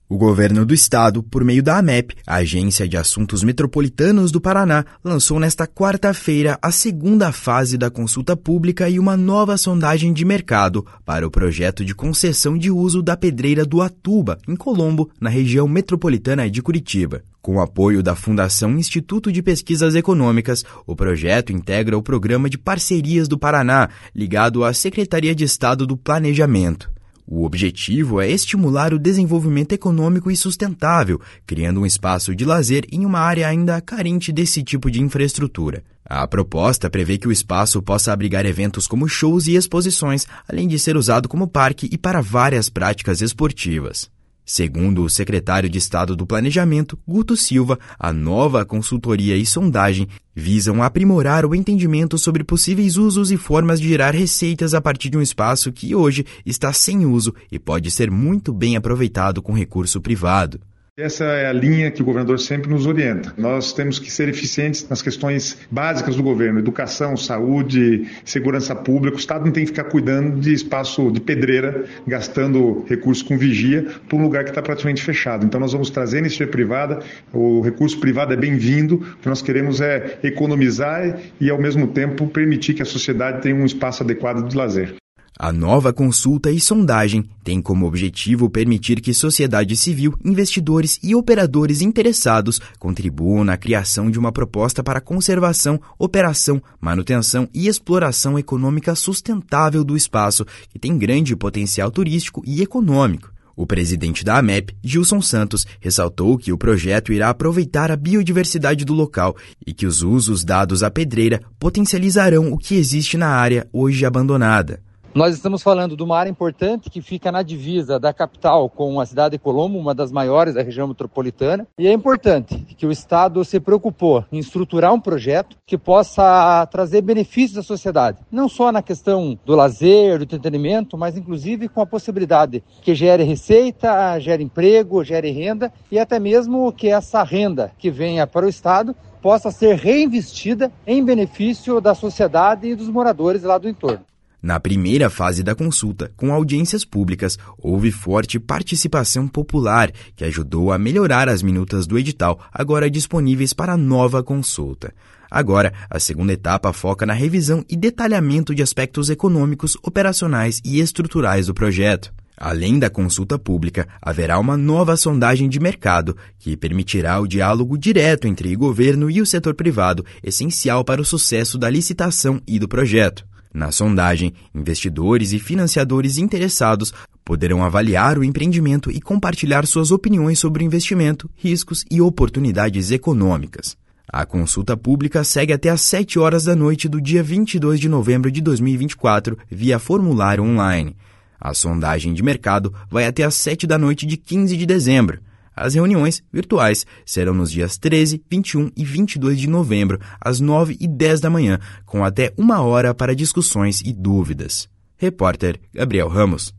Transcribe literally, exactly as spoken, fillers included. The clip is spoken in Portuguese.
O governo do estado, por meio da AMEP, a Agência de Assuntos Metropolitanos do Paraná, lançou nesta quarta-feira a segunda fase da consulta pública e uma nova sondagem de mercado para o projeto de concessão de uso da pedreira do Atuba, em Colombo, na região metropolitana de Curitiba. Com o apoio da Fundação Instituto de Pesquisas Econômicas, o projeto integra o Programa de Parcerias do Paraná, ligado à Secretaria de Estado do Planejamento. O objetivo é estimular o desenvolvimento econômico e sustentável, criando um espaço de lazer em uma área ainda carente desse tipo de infraestrutura. A proposta prevê que o espaço possa abrigar eventos como shows e exposições, além de ser usado como parque e para várias práticas esportivas. Segundo o secretário de Estado do Planejamento, Guto Silva, a nova consultoria e sondagem visam aprimorar o entendimento sobre possíveis usos e formas de gerar receitas a partir de um espaço que hoje está sem uso e pode ser muito bem aproveitado com recurso privado. Essa é a linha que o governador sempre nos orienta. Nós temos que ser eficientes nas questões básicas do governo, educação, saúde, segurança pública. O Estado não tem que ficar cuidando de espaço de pedreira, gastando recursos com vigia, para um lugar que está praticamente fechado. Então nós vamos trazer iniciativa privada, o recurso privado é bem-vindo, o que nós queremos é economizar e, ao mesmo tempo, permitir que a sociedade tenha um espaço adequado de lazer. A nova consulta e sondagem tem como objetivo permitir que sociedade civil, investidores e operadores interessados contribuam na criação de uma proposta para a conservação, operação, manutenção e exploração econômica sustentável do espaço, que tem grande potencial turístico e econômico. O presidente da AMEP, Gilson Santos, ressaltou que o projeto irá aproveitar a biodiversidade do local e que os usos dados à pedreira potencializarão o que existe na área hoje abandonada. Nós estamos falando de uma área importante que fica na divisa da capital com a cidade de Colombo, uma das maiores da região metropolitana. E é importante que o Estado se preocupou em estruturar um projeto que possa trazer benefícios à sociedade. Não só na questão do lazer, do entretenimento, mas inclusive com a possibilidade que gere receita, gere emprego, gere renda e até mesmo que essa renda que venha para o Estado possa ser reinvestida em benefício da sociedade e dos moradores lá do entorno. Na primeira fase da consulta, com audiências públicas, houve forte participação popular, que ajudou a melhorar as minutas do edital, agora disponíveis para a nova consulta. Agora, a segunda etapa foca na revisão e detalhamento de aspectos econômicos, operacionais e estruturais do projeto. Além da consulta pública, haverá uma nova sondagem de mercado, que permitirá o diálogo direto entre o governo e o setor privado, essencial para o sucesso da licitação e do projeto. Na sondagem, investidores e financiadores interessados poderão avaliar o empreendimento e compartilhar suas opiniões sobre o investimento, riscos e oportunidades econômicas. A consulta pública segue até às sete horas da noite do dia vinte e dois de novembro de dois mil e vinte e quatro, via formulário online. A sondagem de mercado vai até às sete da noite de quinze de dezembro. As reuniões virtuais serão nos dias treze, vinte e um e vinte e dois de novembro, às nove e dez da manhã, com até uma hora para discussões e dúvidas. Repórter Gabriel Ramos.